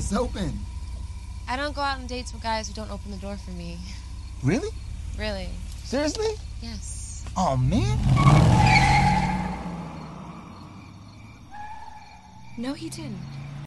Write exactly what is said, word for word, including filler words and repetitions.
It's open. I don't go out on dates with guys who don't open the door for me. Really? Really? Seriously? Yes. Oh, man. No, he didn't.